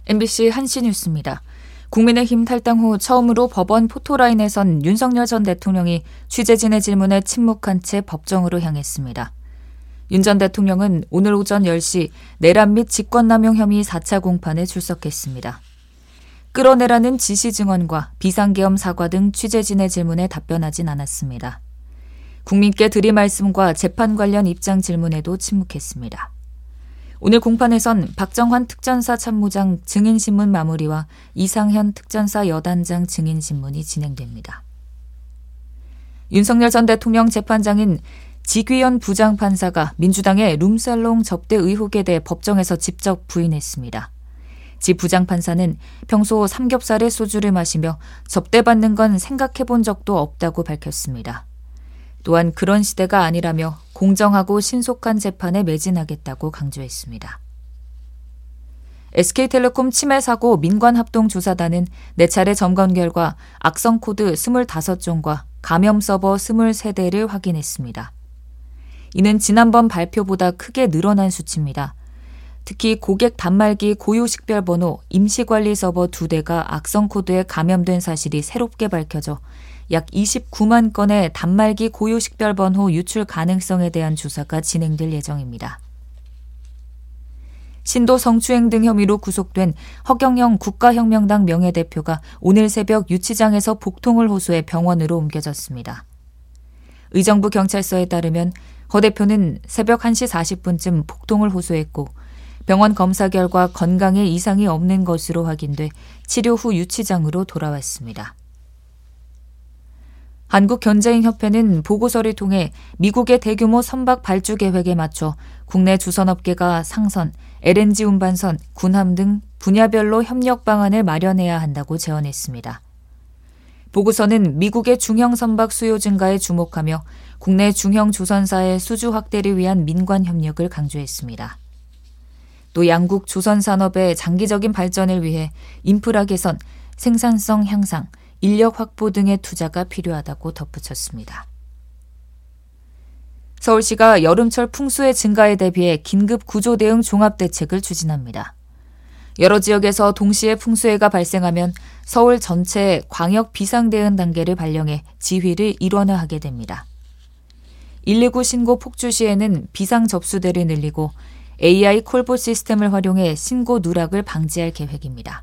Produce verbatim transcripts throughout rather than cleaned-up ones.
엠비씨 한시 뉴스입니다. 국민의힘 탈당 후 처음으로 법원 포토라인에 선 윤석열 전 대통령이 취재진의 질문에 침묵한 채 법정으로 향했습니다. 윤 전 대통령은 오늘 오전 열 시 내란 및 직권남용 혐의 사 차 공판에 출석했습니다. 끌어내라는 지시 증언과 비상계엄 사과 등 취재진의 질문에 답변하진 않았습니다. 국민께 드릴 말씀과 재판 관련 입장 질문에도 침묵했습니다. 오늘 공판에선 박정환 특전사 참모장 증인신문 마무리와 이상현 특전사 여단장 증인신문이 진행됩니다. 윤석열 전 대통령 재판장인 지귀현 부장판사가 민주당의 룸살롱 접대 의혹에 대해 법정에서 직접 부인했습니다. 지 부장판사는 평소 삼겹살에 소주를 마시며 접대받는 건 생각해본 적도 없다고 밝혔습니다. 또한 그런 시대가 아니라며 공정하고 신속한 재판에 매진하겠다고 강조했습니다. 에스케이텔레콤 침해 사고 민관합동조사단은 네 차례 점검 결과 악성 코드 이십오 종과 감염 서버 이십삼 대를 확인했습니다. 이는 지난번 발표보다 크게 늘어난 수치입니다. 특히 고객 단말기 고유식별 번호 임시관리 서버 두 대가 악성 코드에 감염된 사실이 새롭게 밝혀져 약 이십구만 건의 단말기 고유식별 번호 유출 가능성에 대한 조사가 진행될 예정입니다. 신도 성추행 등 혐의로 구속된 허경영 국가혁명당 명예대표가 오늘 새벽 유치장에서 복통을 호소해 병원으로 옮겨졌습니다. 의정부 경찰서에 따르면 허 대표는 새벽 한 시 사십 분쯤 복통을 호소했고 병원 검사 결과 건강에 이상이 없는 것으로 확인돼 치료 후 유치장으로 돌아왔습니다. 한국견제인협회는 보고서를 통해 미국의 대규모 선박 발주 계획에 맞춰 국내 주선업계가 상선, 엘엔지 운반선, 군함 등 분야별로 협력 방안을 마련해야 한다고 제언했습니다. 보고서는 미국의 중형 선박 수요 증가에 주목하며 국내 중형 조선사의 수주 확대를 위한 민관 협력을 강조했습니다. 또 양국 조선산업의 장기적인 발전을 위해 인프라 개선, 생산성 향상, 인력 확보 등의 투자가 필요하다고 덧붙였습니다. 서울시가 여름철 풍수의 증가에 대비해 긴급 구조 대응 종합대책을 추진합니다. 여러 지역에서 동시에 풍수해가 발생하면 서울 전체에 광역 비상대응 단계를 발령해 지휘를 일원화하게 됩니다. 일이구 신고 폭주 시에는 비상 접수대를 늘리고 에이아이 콜봇 시스템을 활용해 신고 누락을 방지할 계획입니다.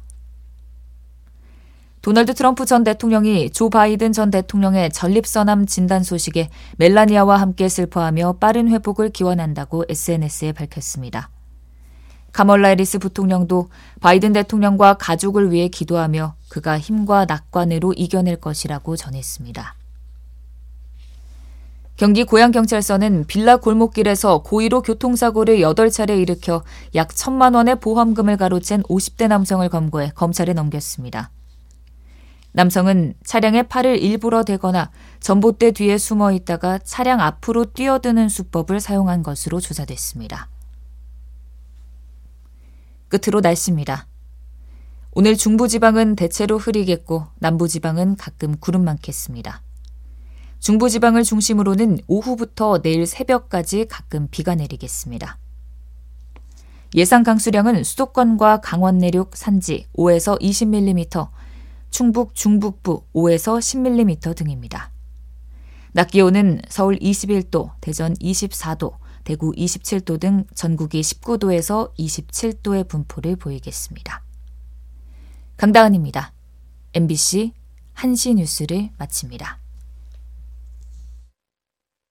도널드 트럼프 전 대통령이 조 바이든 전 대통령의 전립선암 진단 소식에 멜라니아와 함께 슬퍼하며 빠른 회복을 기원한다고 에스엔에스에 밝혔습니다. 카멀라 해리스 부통령도 바이든 대통령과 가족을 위해 기도하며 그가 힘과 낙관으로 이겨낼 것이라고 전했습니다. 경기 고양경찰서는 빌라 골목길에서 고의로 교통사고를 여덟 차례 일으켜 약 천만 원의 보험금을 가로챈 오십 대 남성을 검거해 검찰에 넘겼습니다. 남성은 차량의 팔을 일부러 대거나 전봇대 뒤에 숨어 있다가 차량 앞으로 뛰어드는 수법을 사용한 것으로 조사됐습니다. 끝으로 날씨입니다. 오늘 중부지방은 대체로 흐리겠고 남부지방은 가끔 구름 많겠습니다. 중부지방을 중심으로는 오후부터 내일 새벽까지 가끔 비가 내리겠습니다. 예상 강수량은 수도권과 강원 내륙 산지 오에서 이십 밀리미터, 충북 중북부 오에서 십 밀리미터 등입니다. 낮 기온은 서울 이십일 도, 대전 이십사 도, 대구 이십칠 도 등 전국이 십구 도에서 이십칠 도의 분포를 보이겠습니다. 강다은입니다. 엠비씨 한시 뉴스를 마칩니다.